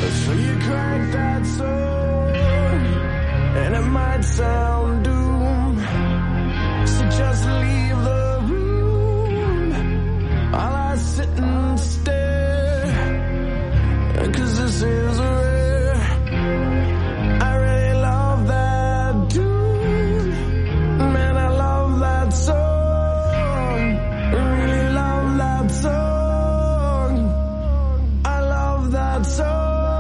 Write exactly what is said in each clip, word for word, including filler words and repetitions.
So you crack that sword, and it might sound doom. So just leave the room while I sit and stare. 'Cause this is rare. I really love that tune. Man, I love that song. I really love that song. I love that song.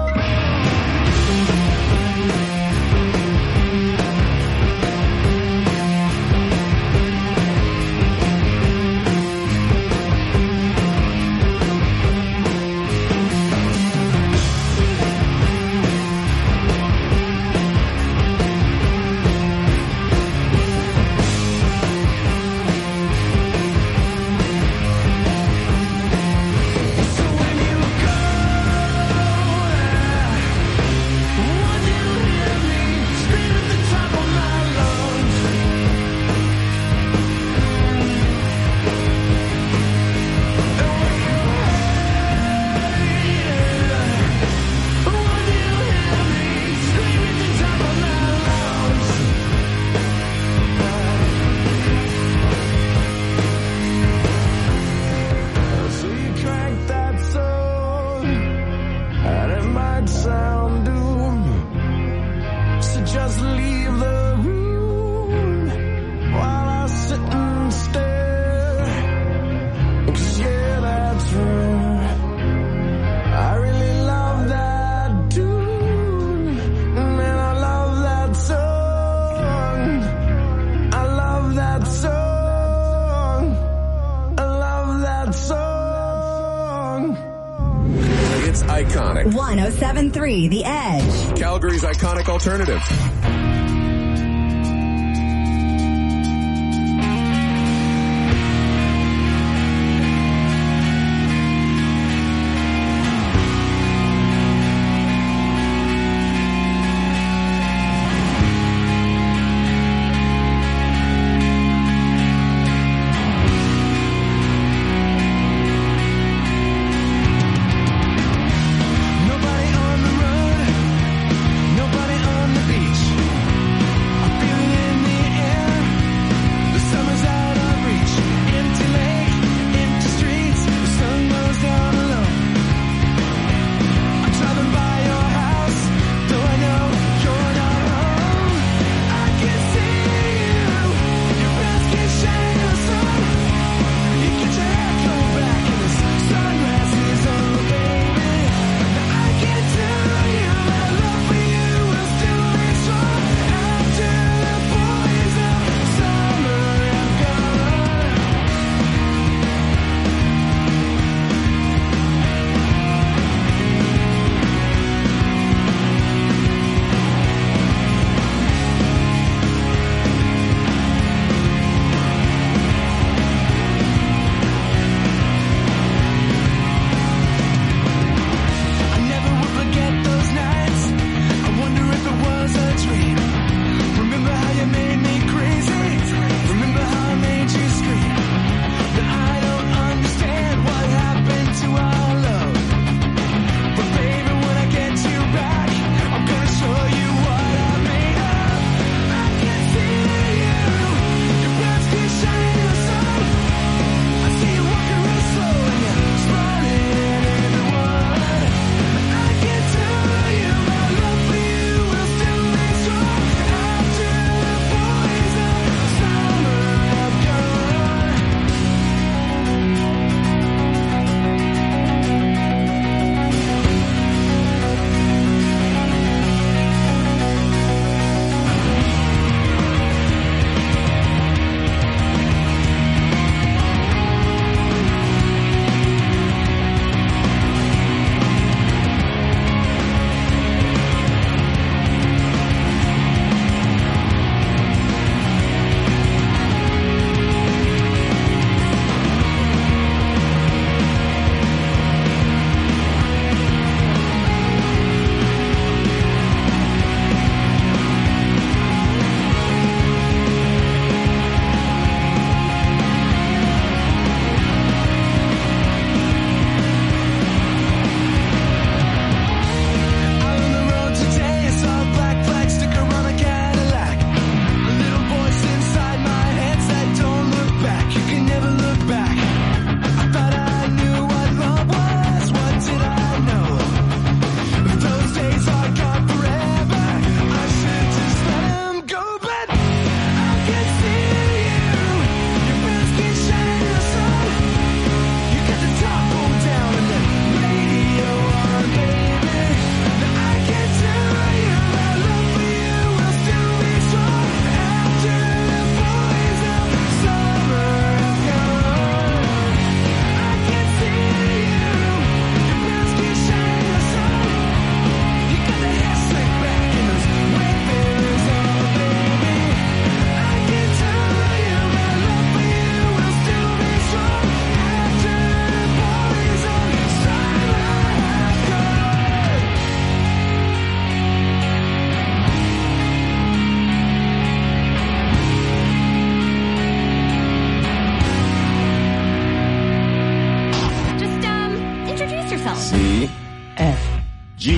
one oh seven point three The Edge. Calgary's iconic alternative. Nobody on the road, nobody on the beach.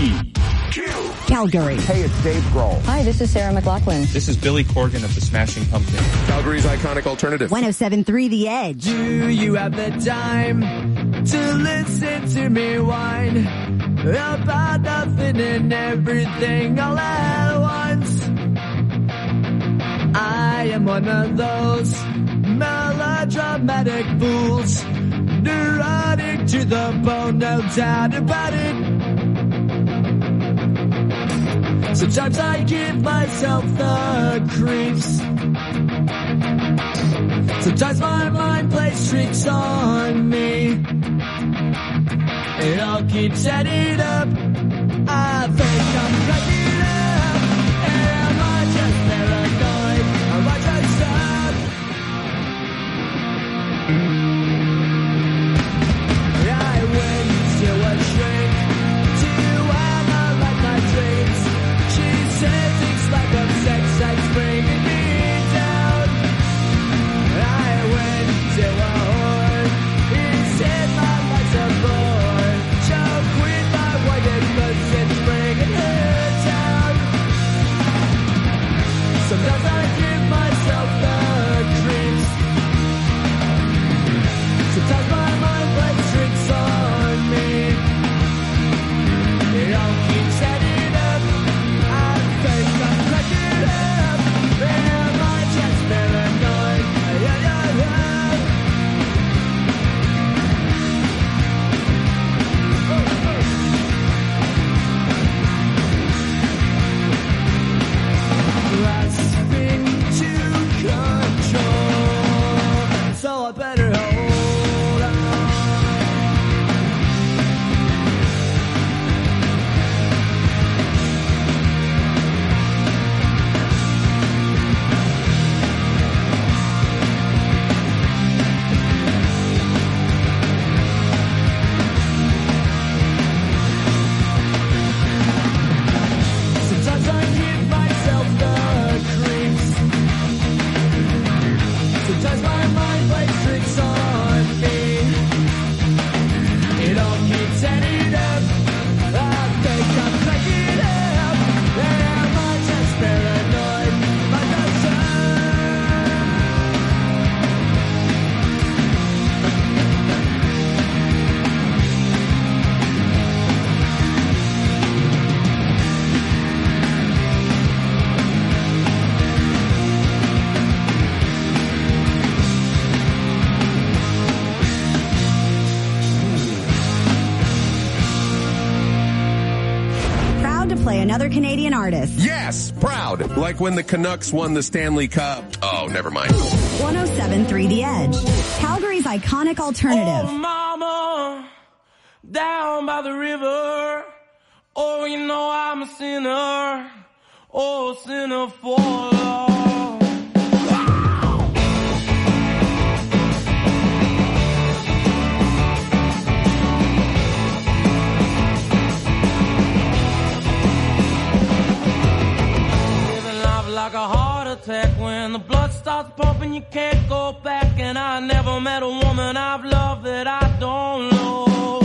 D. Calgary. Hey, it's Dave Grohl. Hi, this is Sarah McLachlan. This is Billy Corgan of the Smashing Pumpkins. Calgary's iconic alternative. one oh seven point three The Edge. Do you have the time to listen to me whine about nothing and everything all at once? I am one of those melodramatic fools, neurotic to the bone, no doubt about it. Sometimes I give myself the creeps. Sometimes my mind plays tricks on me. It all keeps adding up. I think I'm cracking up. Am I just paranoid? Am I just up? I went to a shrink to analyze my dreams. She said things like I'm sex that's bringing me down. I went to a whore. He said my life's a bore. Choke with my white cause it's bringing her down. Sometimes I give myself the creeps. Sometimes my mind plays tricks on me. It all keeps adding up. I think I'm cracking up. Am I just paranoid? Yeah, yeah, yeah. Grasping to control, so I better hold on. Sometimes I give myself the creeps. Sometimes my mind plays tricks on me. It all keeps adding up. I think I'm cracking up. Am I just paranoid? Am I just up? Proud to play another Canadian artist. Yes, proud. Like when the Canucks won the Stanley Cup. Oh, never mind. one oh seven point three The Edge. Calgary's iconic alternative. Oh, mama, down by the river. Oh, you know I'm a sinner. Oh, sinner for love. Living life like a heart attack. When the blood starts pumping, you can't go back. And I never met a woman I've loved that I don't know.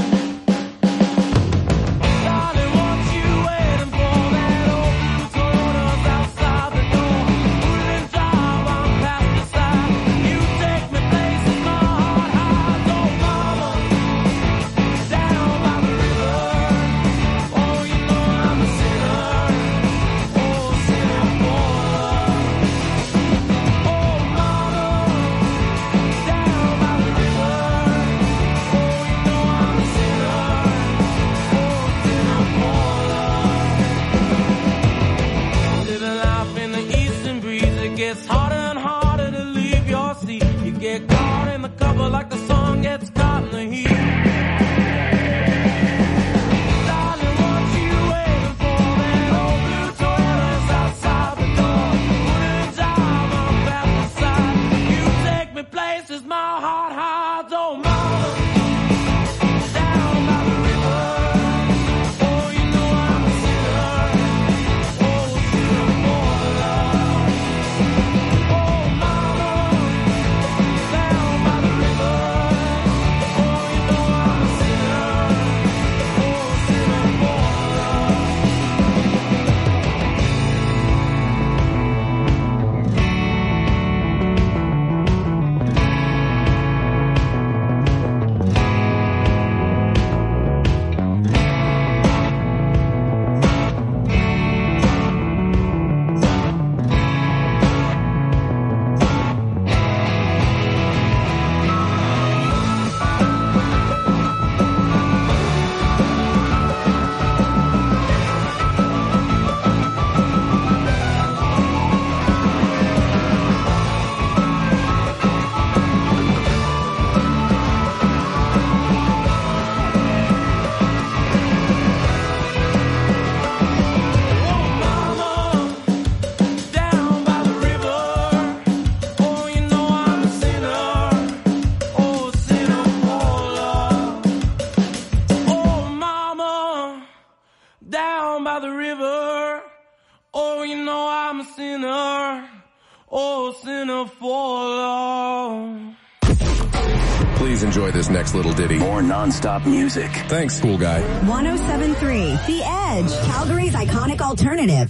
Darling, what you waiting for? That old blue Toyota's outside the door. Wouldn't drive, I'm past the side. You take me places my heart hides. Oh, mama, down by the river. Oh, you know I'm a sinner. Oh, sinner for love. Oh, mama, down by the river. Oh, you know I'm a down by the river. Oh, you know I'm a sinner. Oh, sinner for love. Please enjoy this next little ditty. More non-stop music. Thanks, cool guy. one oh seven point three The Edge, Calgary's iconic alternative.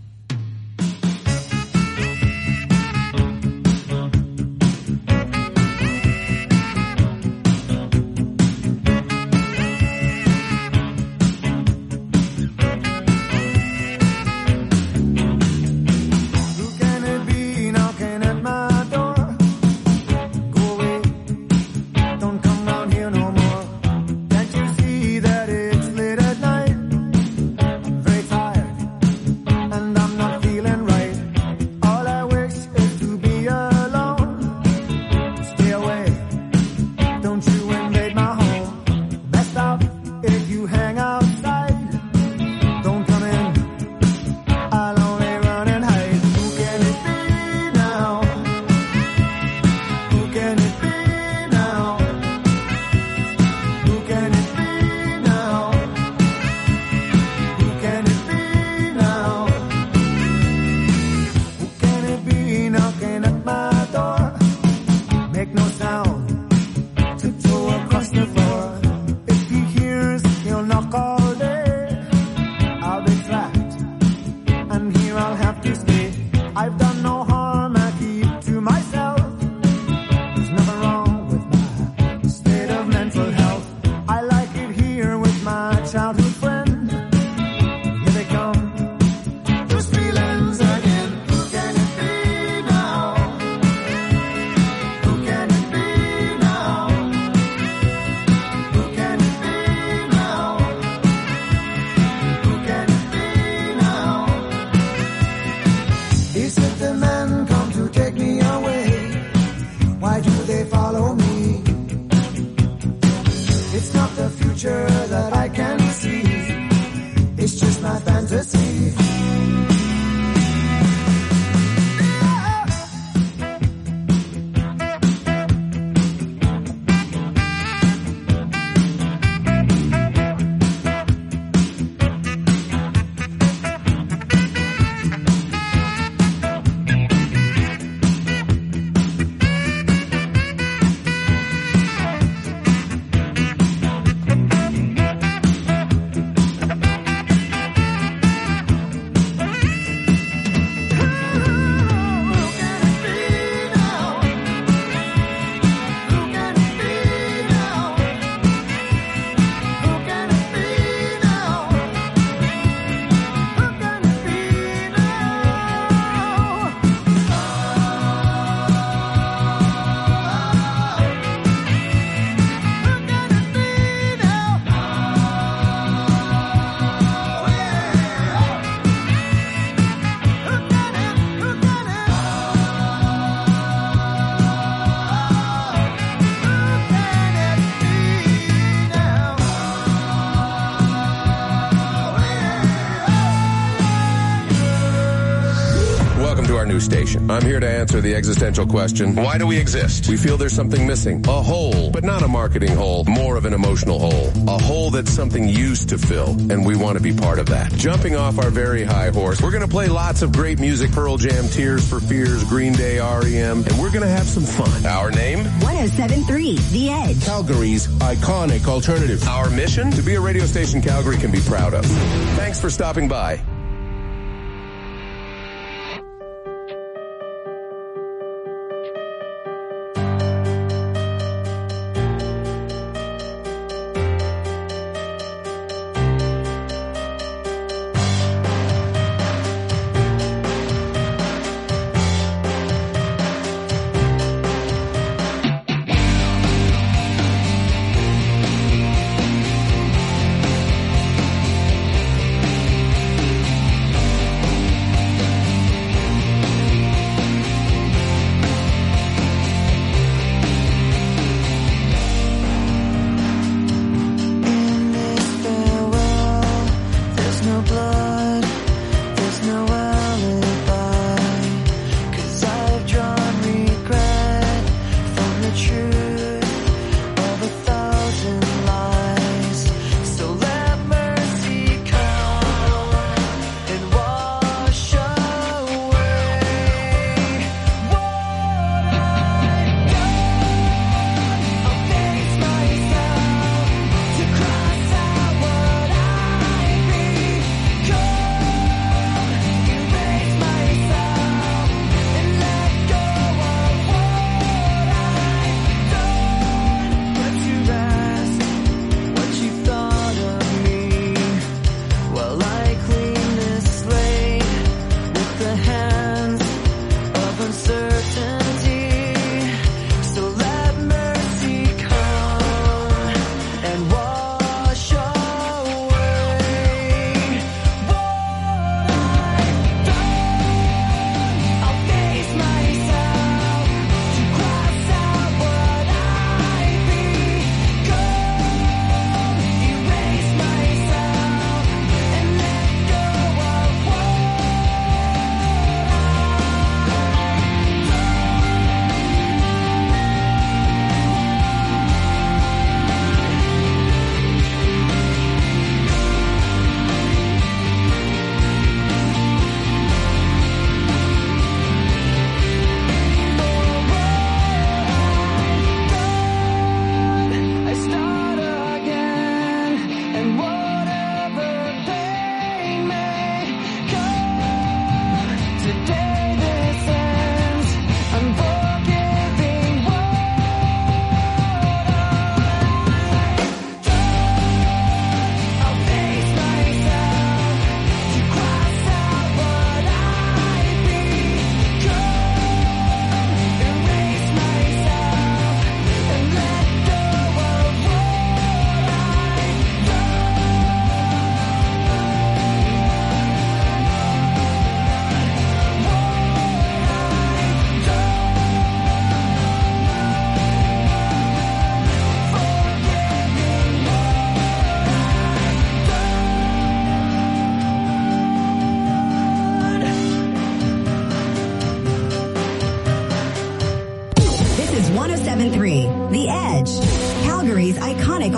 Station. I'm here to answer the existential question, why do we exist? We feel there's something missing. A hole, but not a marketing hole, more of an emotional hole. A hole that something used to fill, and we want to be part of that. Jumping off our very high horse, we're going to play lots of great music, Pearl Jam, Tears for Fears, Green Day, R E M, and we're going to have some fun. Our name? one oh seven point three The Edge, Calgary's iconic alternative. Our mission? To be a radio station Calgary can be proud of. Thanks for stopping by.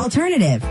Alternative.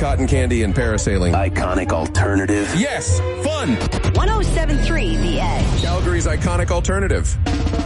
cotton candy and parasailing. Iconic alternative. Yes, fun. one oh seven point three The Edge. Calgary's iconic alternative.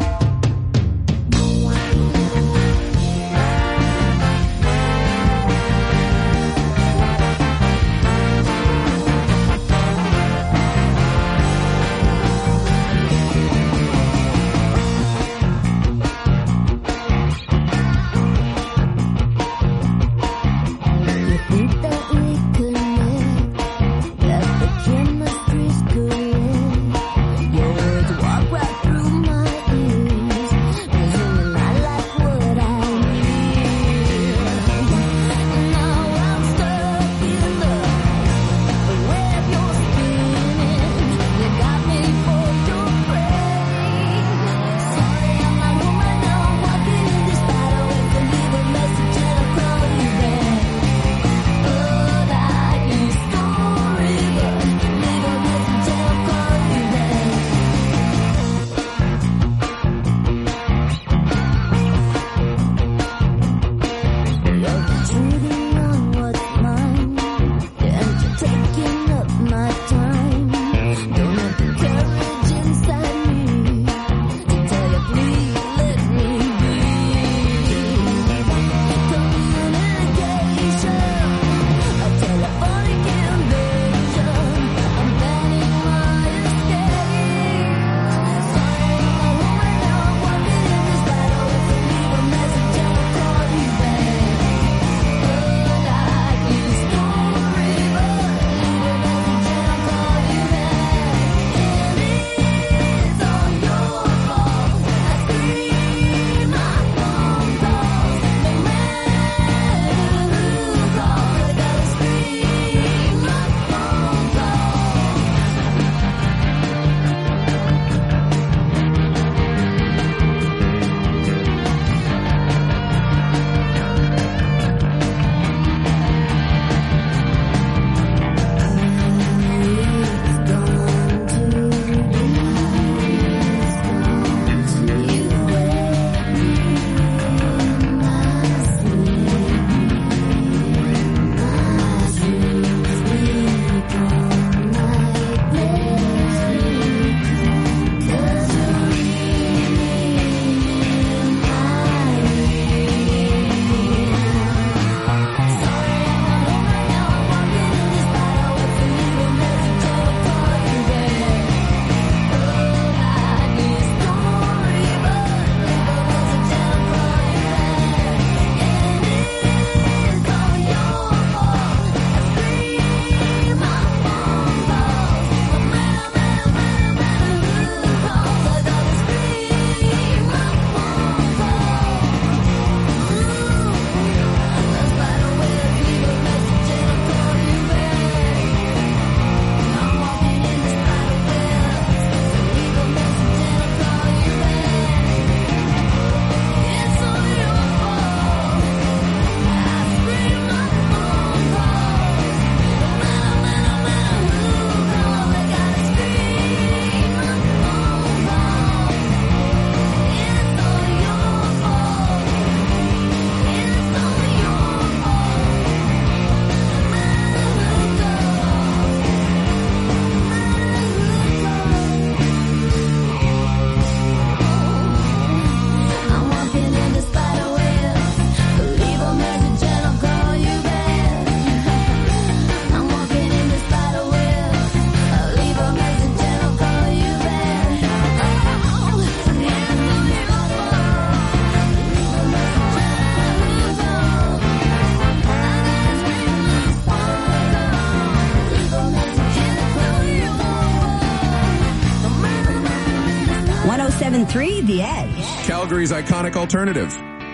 one oh seven point three The Edge. Calgary's iconic alternative.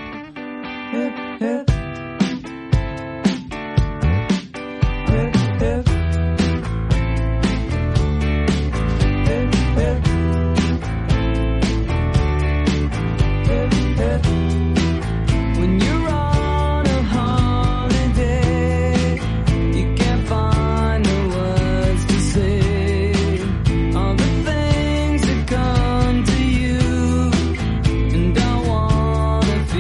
When you're on a holiday, you can't find the words to say all the things that come to you, and I wanna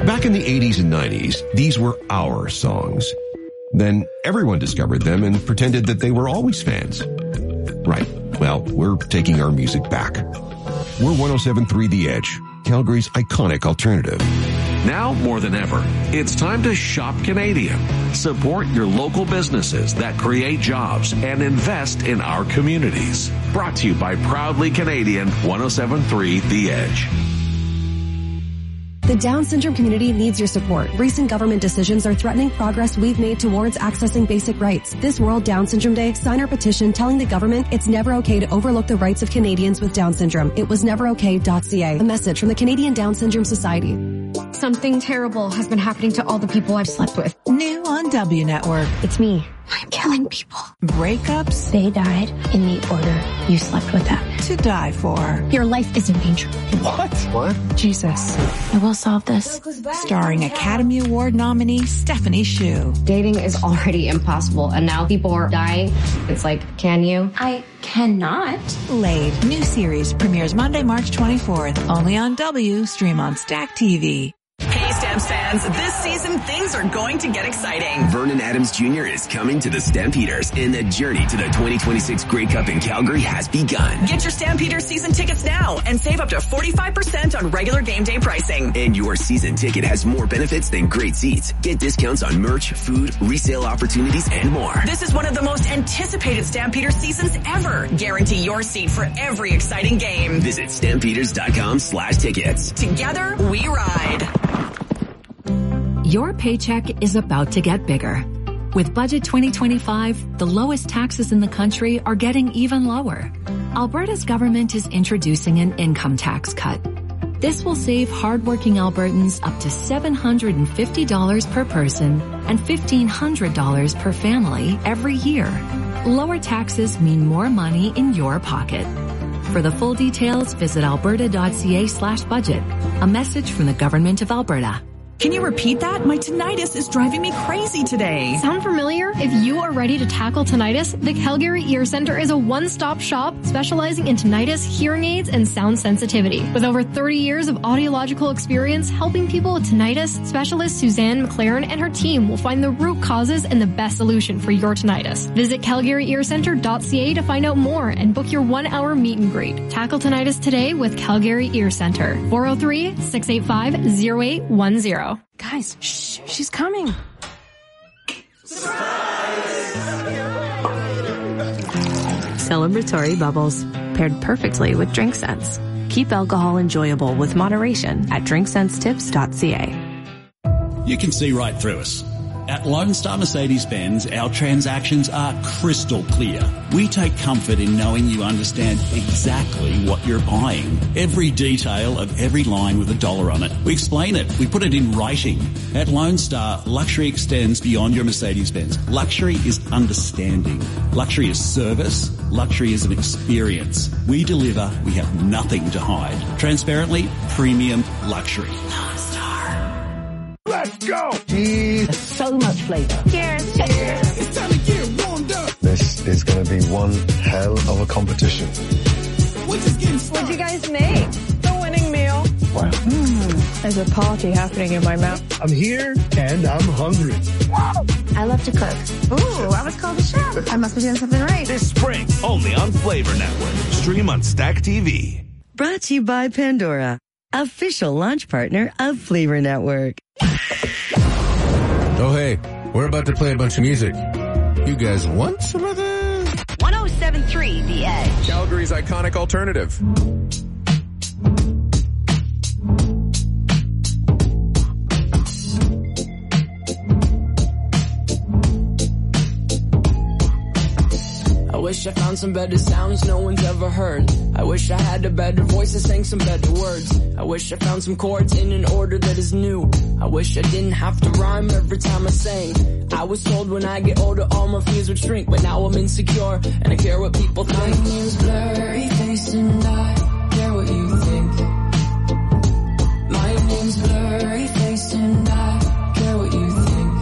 Back in the eighties and nineties, these were our songs. Then everyone discovered them and pretended that they were always fans. Right. Well, we're taking our music back. We're one oh seven point three The Edge, Calgary's iconic alternative. Now more than ever, it's time to shop Canadian. Support your local businesses that create jobs and invest in our communities. Brought to you by Proudly Canadian, one oh seven point three The Edge. The Down syndrome community needs your support. Recent government decisions are threatening progress we've made towards accessing basic rights. This World Down Syndrome Day, sign our petition telling the government it's never okay to overlook the rights of Canadians with Down syndrome. It was never okay dot c a. A message from the Canadian Down Syndrome Society. Something terrible has been happening to all the people I've slept with. New on W Network. It's me. I'm killing people. Breakups. They died in the order you slept with them. To die for. Your life is in danger. What? What? Jesus. I will solve this. Starring Academy Award nominee Stephanie Hsu. Dating is already impossible, and now people are dying. It's like, can you? I cannot. Laid. New series premieres Monday, March twenty-fourth. Only on W. Stream on Stack T V. Hey, Stamps fans, this season things are going to get exciting. Vernon Adams Junior is coming to the Stampeders, and the journey to the twenty twenty-six Grey Cup in Calgary has begun. Get your Stampeders season tickets now and save up to forty-five percent on regular game day pricing. And your season ticket has more benefits than great seats. Get discounts on merch, food, resale opportunities, and more. This is one of the most anticipated Stampeders seasons ever. Guarantee your seat for every exciting game. Visit stampeders.com slash tickets. Together, we ride. Your paycheck is about to get bigger. With Budget twenty twenty-five, the lowest taxes in the country are getting even lower. Alberta's government is introducing an income tax cut. This will save hardworking Albertans up to seven hundred fifty dollars per person and fifteen hundred dollars per family every year. Lower taxes mean more money in your pocket. For the full details, visit alberta.ca slash budget. A message from the Government of Alberta. Can you repeat that? My tinnitus is driving me crazy today. Sound familiar? If you are ready to tackle tinnitus, the Calgary Ear Center is a one-stop shop specializing in tinnitus, hearing aids, and sound sensitivity. With over thirty years of audiological experience helping people with tinnitus, specialist Suzanne McLaren and her team will find the root causes and the best solution for your tinnitus. Visit calgary ear center dot c a to find out more and book your one-hour meet and greet. Tackle tinnitus today with Calgary Ear Center. four oh three, six eight five, oh eight one oh. Guys, shh, she's coming. Celebratory bubbles, paired perfectly with Drink Sense. Keep alcohol enjoyable with moderation at drink sense tips dot c a. You can see right through us. At Lone Star Mercedes-Benz, our transactions are crystal clear. We take comfort in knowing you understand exactly what you're buying. Every detail of every line with a dollar on it. We explain it. We put it in writing. At Lone Star, luxury extends beyond your Mercedes-Benz. Luxury is understanding. Luxury is service. Luxury is an experience. We deliver. We have nothing to hide. Transparently, premium luxury. Lone Star. Let's go! Jeez, so much flavor. Cheers. Cheers. It's time to get warmed up. This is going to be one hell of a competition. We're just getting started. What'd you guys make? The winning meal. Wow. Mm, there's a party happening in my mouth. I'm here and I'm hungry. I love to cook. Ooh, I was called a chef. I must be doing something right. This spring, only on Flavor Network. Stream on Stack T V. Brought to you by Pandora, official launch partner of Flavor Network. Oh, hey, we're about to play a bunch of music. You guys want some of this? one oh seven point three The Edge. Calgary's iconic alternative. I wish I found some better sounds no one's ever heard. I wish I had a better voice that sang some better words. I wish I found some chords in an order that is new. I wish I didn't have to rhyme every time I sang. I was told when I get older all my fears would shrink, but now I'm insecure and I care what people think. My name's blurry face and I care what you think. My name's blurry face and I care what you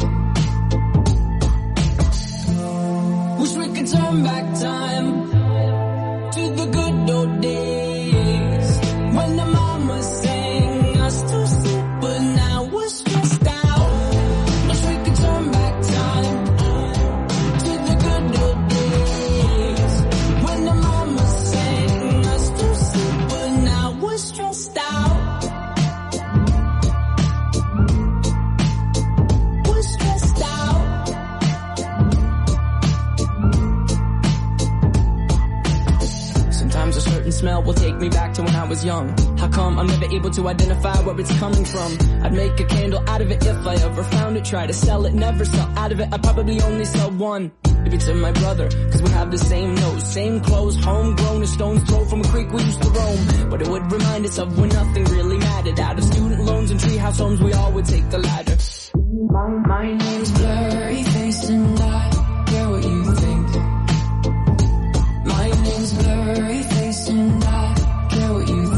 think. Wish we could turn back time to the good old days when the mama sang us to sleep, but now we're me back to when I was young. How come I'm never able to identify where it's coming from? I'd make a candle out of it if I ever found it. Try to sell it, never sell out of it. I'd probably only sell one. Maybe to my brother, cause we have the same nose, same clothes, homegrown, a stone's throw from a creek we used to roam. But it would remind us of when nothing really mattered. Out of student loans and treehouse homes, we all would take the ladder. My, my name's Blurry Face and I care what you think. My name's Blurry Face and I care what you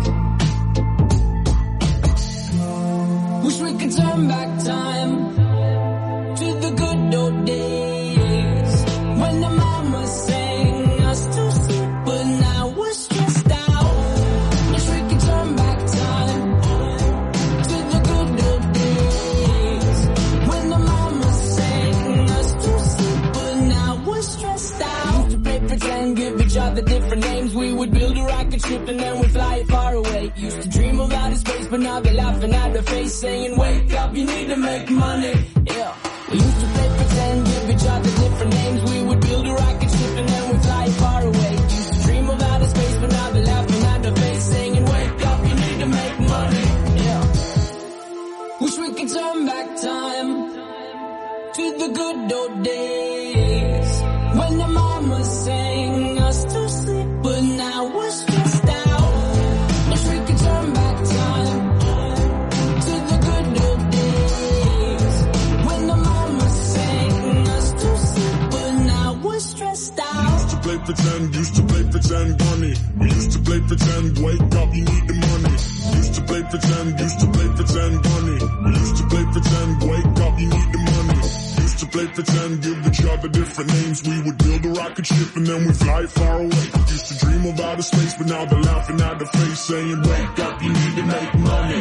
think. Wish we could turn back time to the good old days when the mama sang us to sleep, but now we're stressed out. Wish we could turn back time to the good old days when the mama sang us to sleep, but now we're stressed out. Used to play pretend, give each other different names. We would build a rocket ship and then we'd fly it far away. Used to dream of outer space, but now they're laughing at our face, saying, wake up, you need to make money. Yeah. We used to play pretend, give each other different names. We would build a rocket ship and then we'd fly far away. Used to dream of outer space, but now they're laughing at our face, saying, wake up, you need to make money. Yeah. Wish we could turn back time to the good old days when the mama sang us to sleep, but now we're stressed out. Wish we could turn back time to the good old days when the mama sang us to sleep, but now we're stressed out. Used to play pretend, used to play pretend, bunny. We used to play pretend, wake up, you need the money. Used to play pretend, used to play pretend, bunny. We used to play pretend, wake up, you need the money. Used to play pretend, give each other different names. We would build a rocket ship and then we'd fly far away. Used to dream of outer space, but now they're laughing at the face, saying, wake up, you need to make money.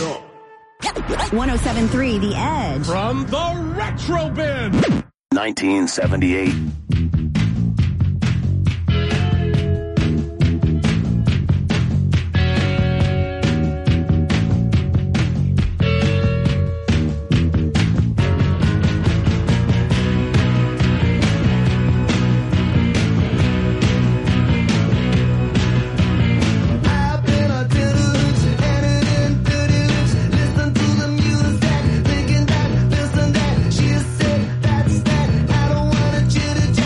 Yeah. one oh seven point three The Edge. From the Retro Bin. nineteen seventy-eight. Listen to the music, listen that, she said that's that. I don't wanna chitty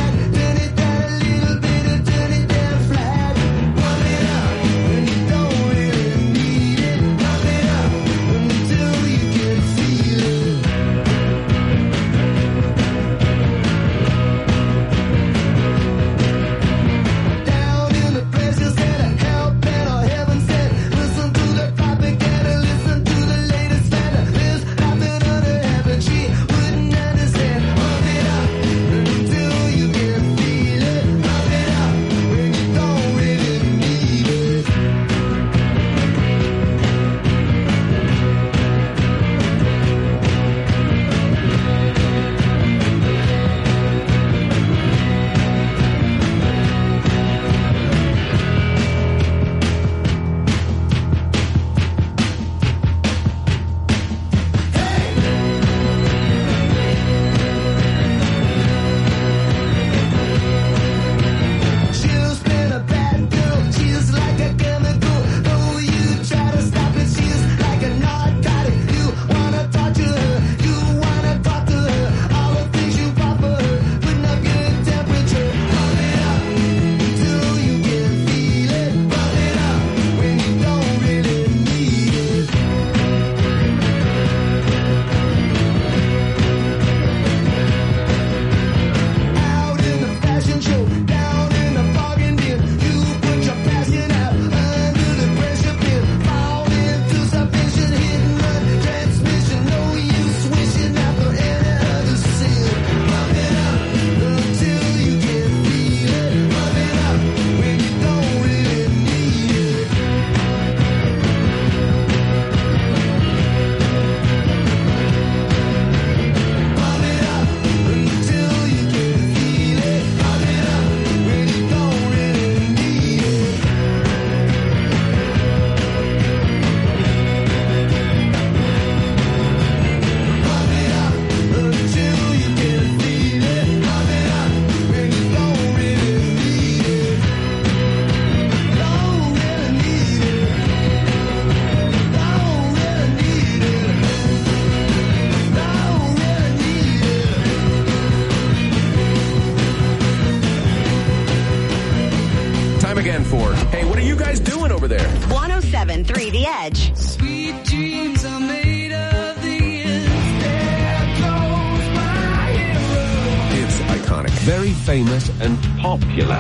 you guys doing over there? one oh seven point three The Edge. Sweet dreams are made of these. There goes my hero. It's iconic. Very famous and popular.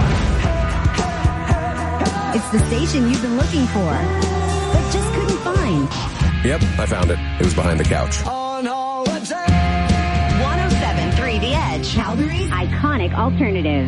It's the station you've been looking for, but just couldn't find. Yep, I found it. It was behind the couch. On holiday. one oh seven point three The Edge. Calgary's iconic alternative.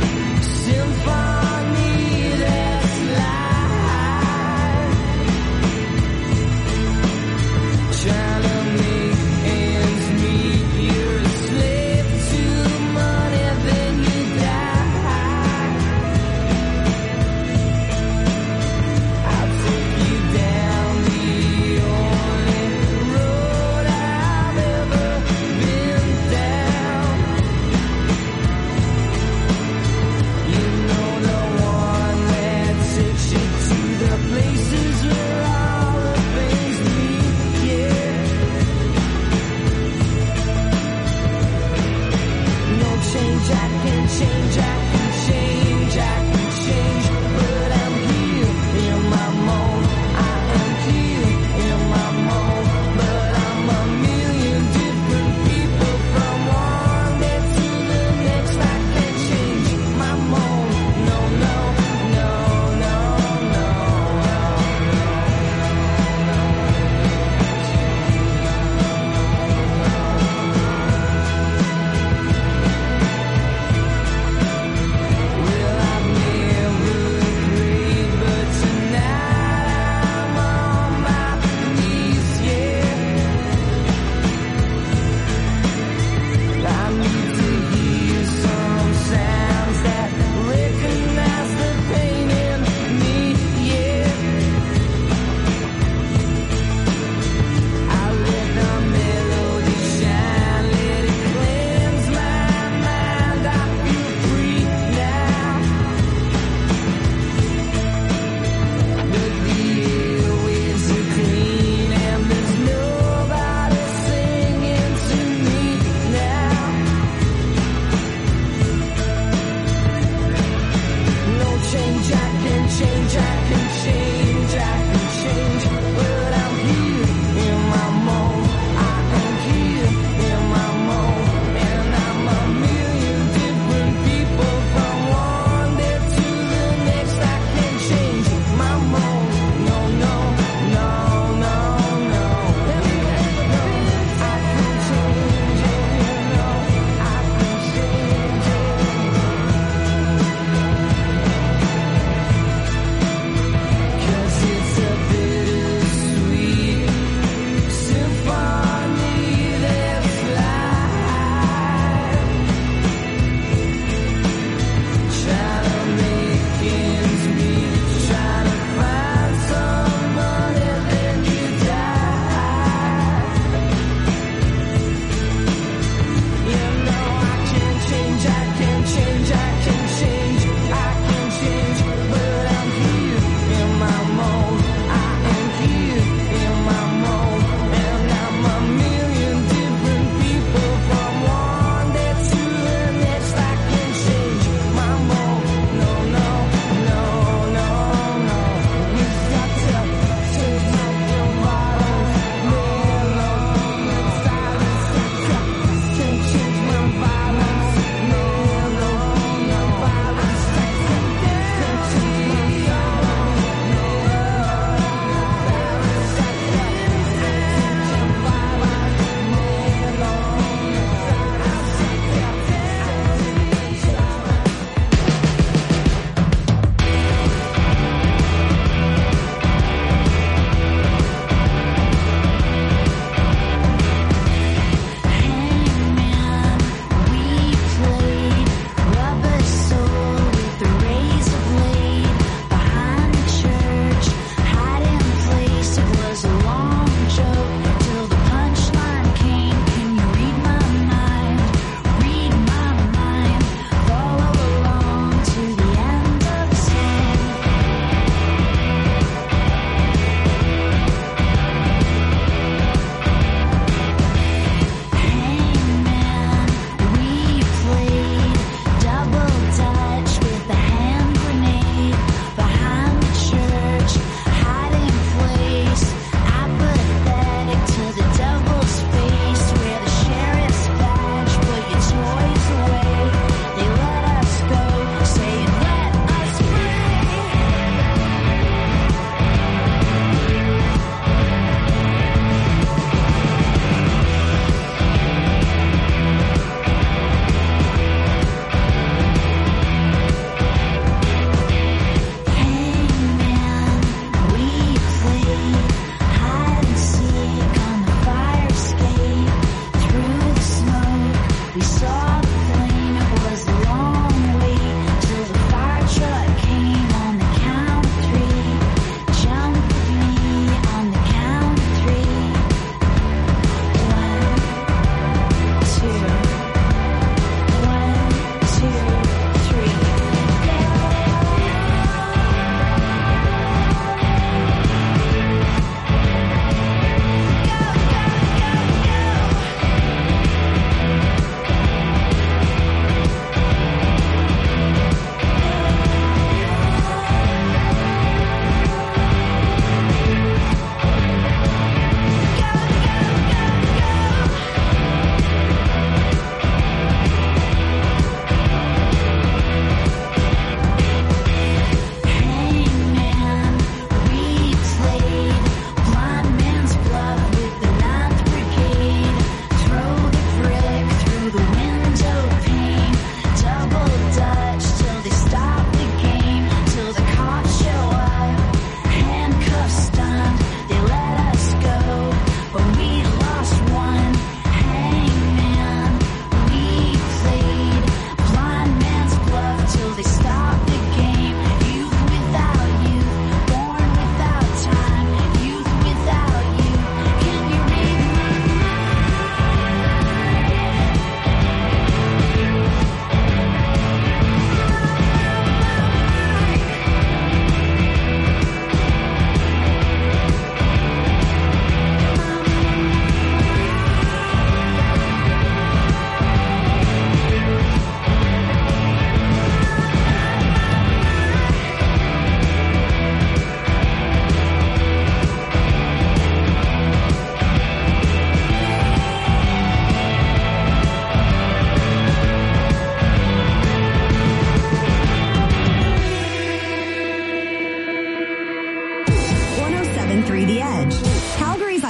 Symphony that's life.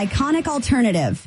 Iconic Alternative.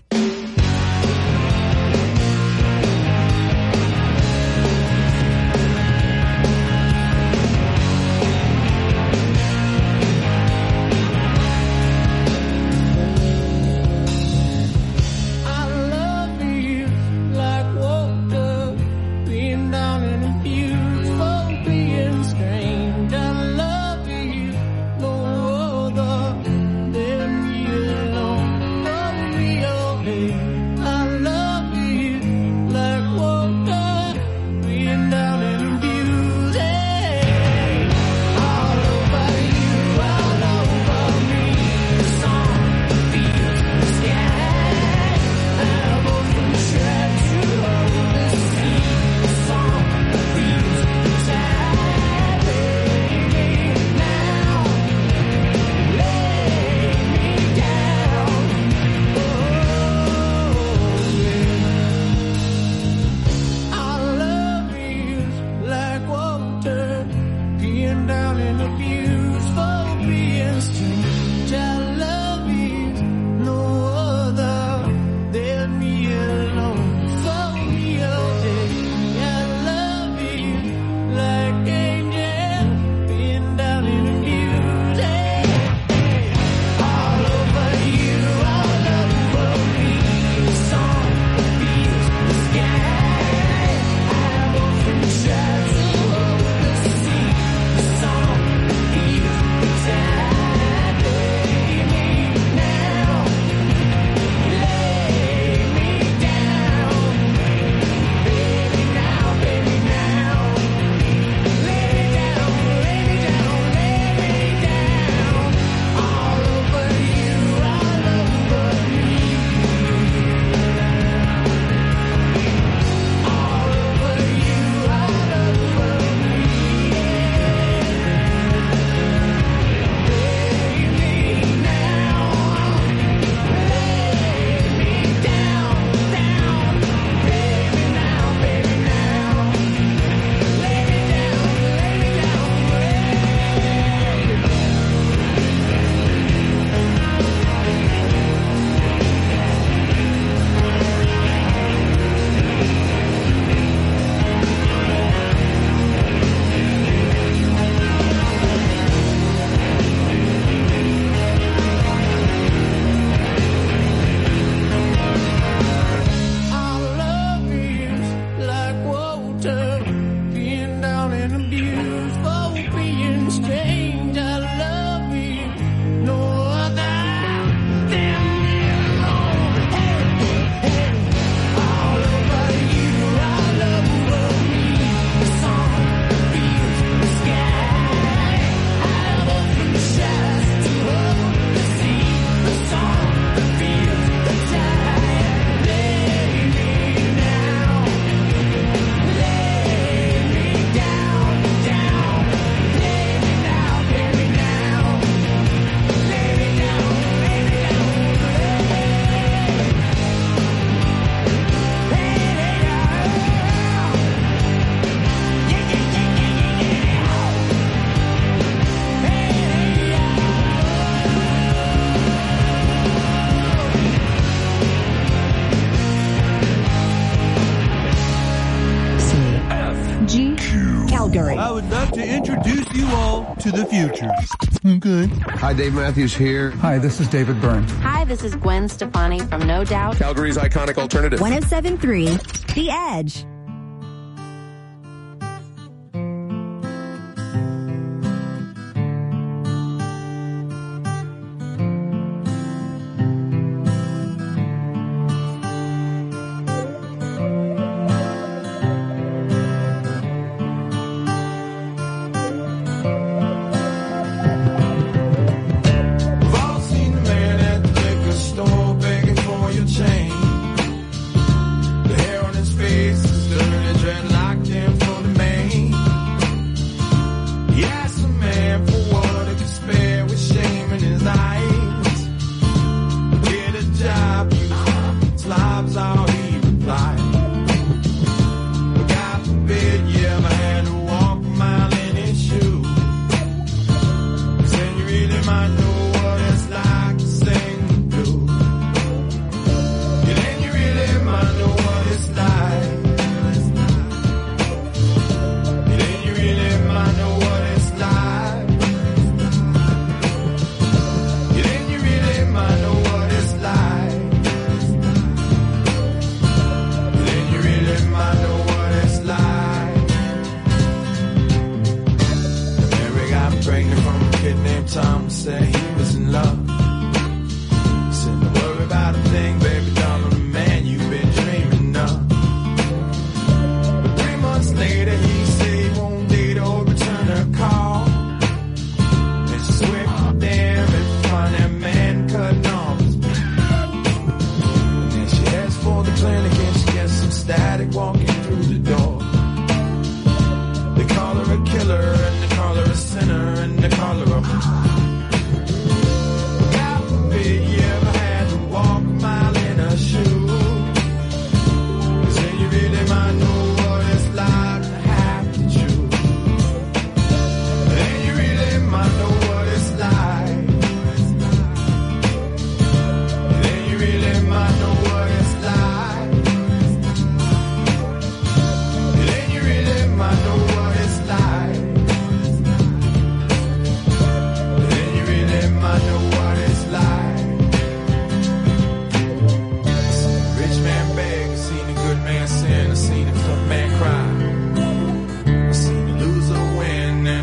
I would love to introduce you all to the future. Okay. Hi, Dave Matthews here. Hi, this is David Byrne. Hi, this is Gwen Stefani from No Doubt. Calgary's Iconic Alternative. one oh seven point three, The Edge. Face is Sometimes say